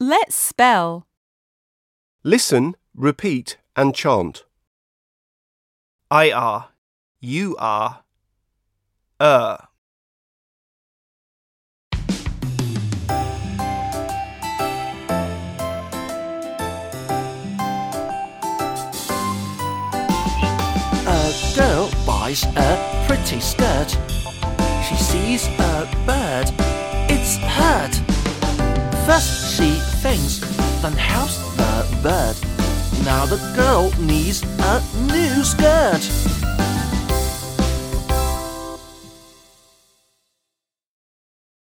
Let's spell. Listen, repeat and chant. IR, UR, A girl buys a pretty skirt. She sees a bird, it's hurt. First she thinks, then how's the bird? Now the girl needs a new skirt.